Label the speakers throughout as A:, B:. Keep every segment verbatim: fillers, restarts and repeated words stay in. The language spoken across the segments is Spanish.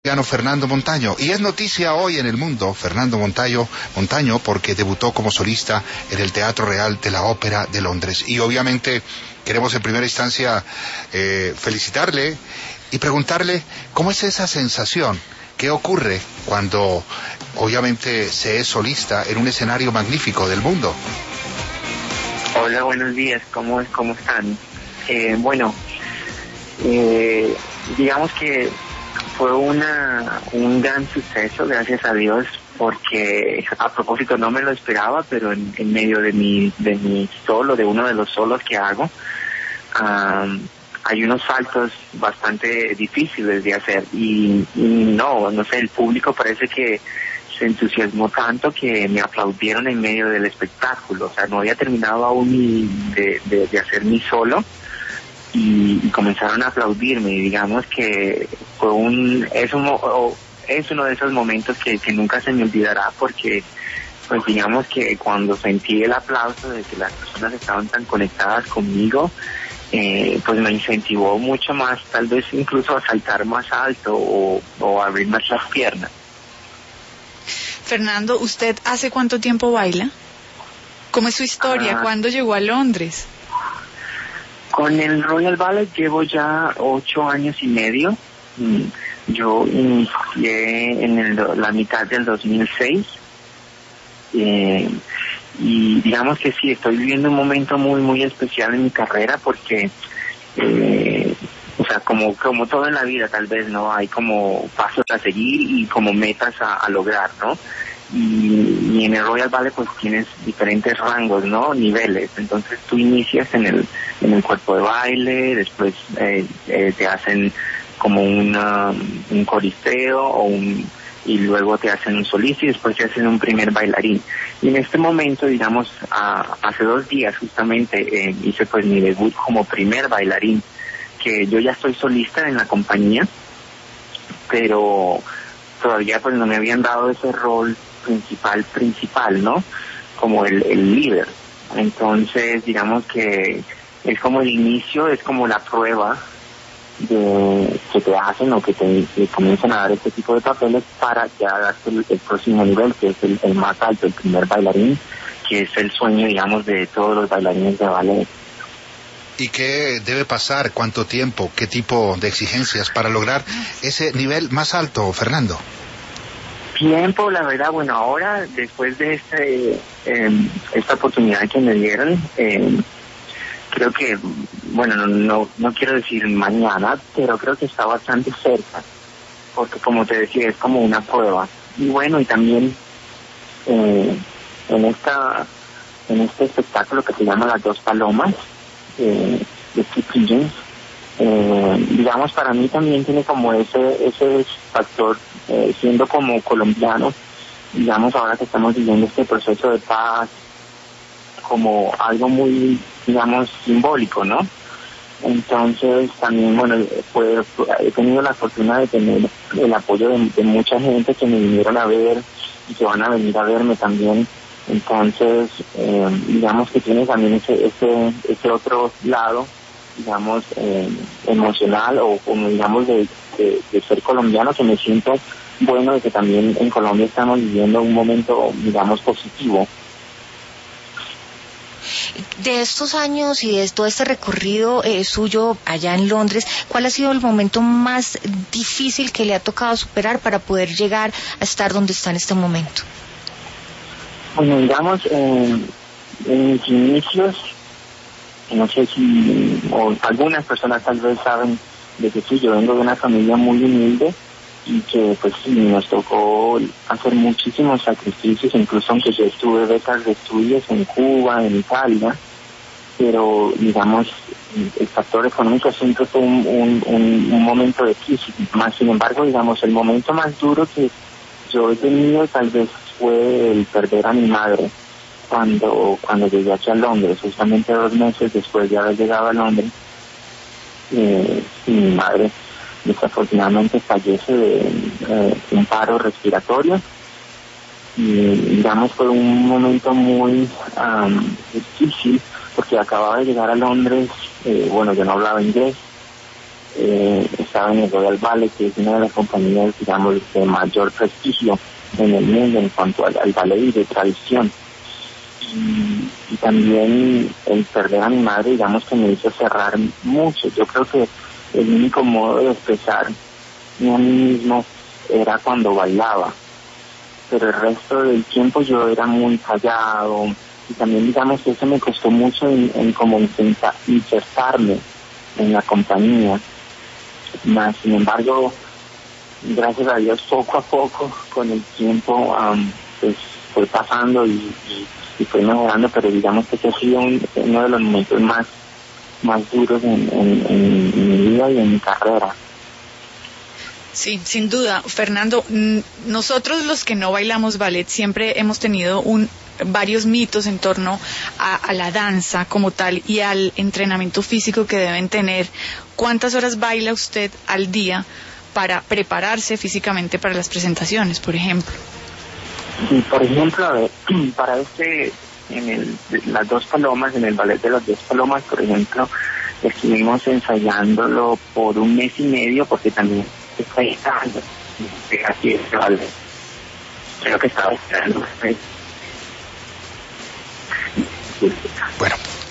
A: Fernando Montaño, y es noticia hoy en el mundo Fernando Montaño, Montaño porque debutó como solista en el Teatro Real de la Ópera de Londres, y obviamente queremos en primera instancia eh, felicitarle y preguntarle cómo es esa sensación, qué ocurre cuando obviamente se es solista en un escenario magnífico del mundo.
B: Hola, buenos días, ¿cómo, cómo están? Eh, bueno, eh, digamos que fue una un gran suceso, gracias a Dios, porque a propósito no me lo esperaba, pero en, en medio de mi de mi solo, de uno de los solos que hago, um, hay unos saltos bastante difíciles de hacer y, y no, no sé, el público parece que se entusiasmó tanto que me aplaudieron en medio del espectáculo. O sea, no había terminado aún de, de, de hacer mi solo y, y comenzaron a aplaudirme, y digamos que fue un es, un, es uno de esos momentos que, que nunca se me olvidará, porque pues digamos que cuando sentí el aplauso de que las personas estaban tan conectadas conmigo, eh, pues me incentivó mucho más, tal vez incluso a saltar más alto o, o a abrir más las piernas.
C: Fernando, ¿usted hace cuánto tiempo baila? ¿Cómo es su historia?
B: Ah,
C: ¿Cuándo llegó a Londres?
B: Con el Royal Ballet llevo ya ocho años y medio. Yo inicié en el, la mitad del dos mil seis. Eh, y digamos que sí, estoy viviendo un momento muy, muy especial en mi carrera porque, eh, o sea, como, como todo en la vida tal vez, ¿no? Hay como pasos a seguir y como metas a, a lograr, ¿no? Y, y en el Royal Ballet pues tienes diferentes rangos, ¿no? Niveles. Entonces tú inicias en el en el cuerpo de baile, después eh, eh, te hacen como una, un coristeo o un, y luego te hacen un solista y después te hacen un primer bailarín. Y en este momento, digamos, a, hace dos días justamente eh, hice pues mi debut como primer bailarín, que yo ya estoy solista en la compañía, pero todavía pues no me habían dado ese rol principal, principal, ¿no? Como el, el líder. Entonces, digamos que es como el inicio, es como la prueba de que te hacen o que te, te comienzan a dar este tipo de papeles para ya darte el, el próximo nivel, que es el, el más alto, el primer bailarín, que es el sueño, digamos, de todos los bailarines de ballet.
A: ¿Y qué debe pasar? ¿Cuánto tiempo? ¿Qué tipo de exigencias para lograr ese nivel más alto, Fernando?
B: Tiempo, la verdad, bueno, ahora, después de este eh, esta oportunidad que me dieron, eh, creo que, bueno, no, no no quiero decir mañana, pero creo que está bastante cerca, porque como te decía, es como una prueba. Y bueno, y también eh, en esta en este espectáculo que se llama Las Dos Palomas, eh, de Two Pigeons, eh, digamos, para mí también tiene como ese ese factor, eh, siendo como colombiano, digamos, ahora que estamos viviendo este proceso de paz, como algo muy, digamos, simbólico, ¿no? Entonces también, bueno, pues, he tenido la fortuna de tener el apoyo de, de mucha gente que me vinieron a ver y que van a venir a verme también. Entonces, eh, digamos que tiene también ese ese ese otro lado, digamos, eh, emocional o como digamos de, de, de ser colombiano, que me siento bueno de que también en Colombia estamos viviendo un momento, digamos, positivo.
D: De estos años y de todo este recorrido eh, suyo allá en Londres, ¿cuál ha sido el momento más difícil que le ha tocado superar para poder llegar a estar donde está en este momento?
B: Bueno, digamos, eh, en mis inicios, no sé si, o algunas personas tal vez saben de que sí, yo vengo de una familia muy humilde y que pues sí, nos tocó hacer muchísimos sacrificios, incluso aunque yo estuve becas de estudios en Cuba, en Italia, pero digamos, el factor económico siempre fue un, un, un, un momento de crisis. Más sin embargo, digamos, el momento más duro que yo he tenido tal vez fue el perder a mi madre cuando cuando llegué aquí a Londres, justamente dos meses después de haber llegado a Londres. Eh, y mi madre desafortunadamente fallece de eh, un paro respiratorio, y digamos fue un momento muy um, difícil porque acababa de llegar a Londres, eh, bueno, yo no hablaba inglés, eh, estaba en el Royal Ballet, que es una de las compañías, digamos, de mayor prestigio en el mundo en cuanto al, al ballet y de tradición. Y, y también el perder a mi madre, digamos, que me hizo cerrar mucho. Yo creo que el único modo de expresar a mí mismo era cuando bailaba, pero el resto del tiempo yo era muy callado, y también, digamos, que eso me costó mucho en, en como intentar insertarme en la compañía. Más, sin embargo, gracias a Dios, poco a poco, con el tiempo, um, pues fue pasando y, y, y fue mejorando, pero digamos que ese ha sido un, uno de los momentos más, más duros en, en, en, en mi vida y en mi carrera.
C: Sí, sin duda. Fernando, nosotros los que no bailamos ballet siempre hemos tenido un varios mitos en torno a, a la danza como tal y al entrenamiento físico que deben tener. ¿Cuántas horas baila usted al día para prepararse físicamente para las presentaciones, por ejemplo?
B: Sí, por ejemplo, a ver, para este, en el, las dos palomas, en el ballet de las dos palomas, por ejemplo, estuvimos ensayándolo por un mes y medio, porque también está ensayando, así es, vale. Creo que estaba esperando.
A: Bueno,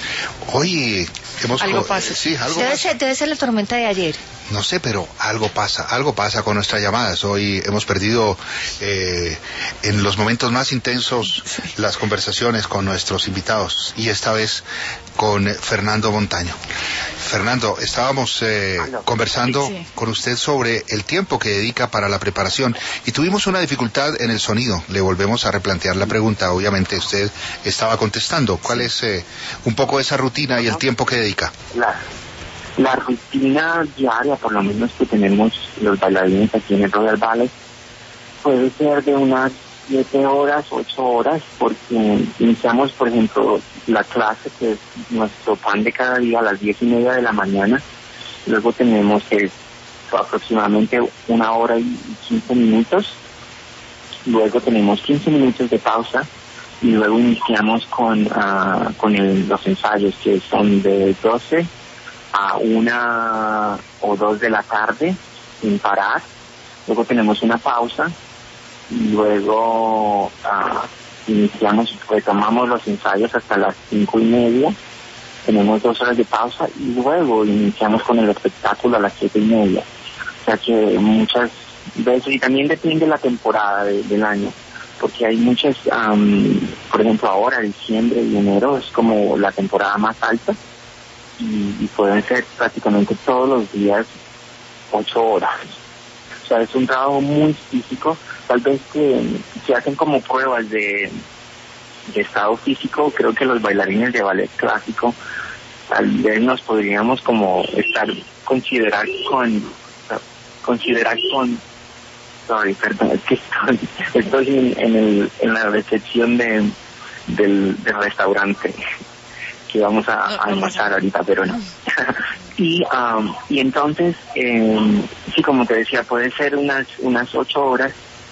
A: hoy hemos...
C: Algo pasa.
A: Sí, algo
D: debe,
A: pasa.
D: ser, debe ser la tormenta de ayer.
A: No sé, pero algo pasa, algo pasa con nuestras llamadas. Hoy hemos perdido eh, en los momentos más intensos sí. las conversaciones con nuestros invitados, y esta vez con Fernando Montaño. Fernando, estábamos eh, conversando sí. con usted sobre el tiempo que dedica para la preparación y tuvimos una dificultad en el sonido. Le volvemos a replantear la pregunta. Obviamente usted estaba contestando. ¿Cuál es eh, un poco esa rutina y el tiempo que dedica?
B: La, la rutina diaria, por lo menos que tenemos los bailarines aquí en el Royal Ballet, puede ser de unas siete horas, ocho horas, porque iniciamos, por ejemplo, la clase, que es nuestro pan de cada día, a las diez y media de la mañana. Luego tenemos eh, aproximadamente una hora y quince minutos. Luego tenemos quince minutos de pausa y luego iniciamos con, uh, con el, los ensayos, que son de doce a una o dos de la tarde, sin parar. Luego tenemos una pausa y luego uh, iniciamos, retomamos los ensayos hasta las cinco y media, tenemos dos horas de pausa y luego iniciamos con el espectáculo a las siete y media. O sea que muchas veces, y también depende de la temporada de, del año, porque hay muchas, um, por ejemplo ahora, diciembre y enero es como la temporada más alta y, y pueden ser prácticamente todos los días ocho horas. O sea, es un trabajo muy físico. Tal vez que se hacen como pruebas de, de estado físico. Creo que los bailarines de ballet clásico tal vez nos podríamos como estar, considerar con, considerar con, sorry, perdón, es que estoy, estoy en, en, el, en la recepción de, del, del restaurante que vamos a, a almorzar ahorita, pero no. y um, y entonces, eh, sí, como te decía, puede ser unas unas ocho horas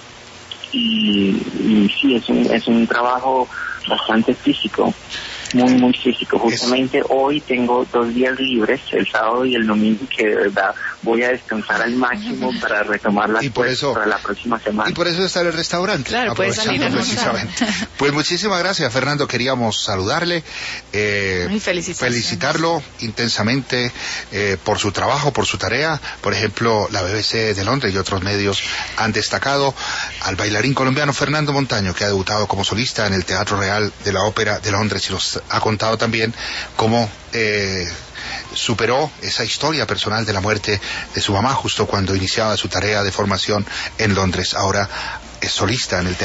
B: y, y sí, es un, es un trabajo bastante físico, muy, muy físico. Justamente es... hoy tengo dos días libres, el sábado y el domingo, que de verdad voy a descansar al máximo para retomar las cosas para la próxima semana.
A: Y por eso está en el restaurante.
C: Claro, puede salir a
A: precisamente. Pues muchísimas gracias, Fernando. Queríamos saludarle, eh, felicitarlo intensamente eh, por su trabajo, por su tarea. Por ejemplo, la B B C de Londres y otros medios han destacado al bailarín colombiano Fernando Montaño, que ha debutado como solista en el Teatro Real de la Ópera de Londres, y nos ha contado también cómo eh, superó esa historia personal de la muerte de su mamá justo cuando iniciaba su tarea de formación en Londres. Ahora es solista en el teatro.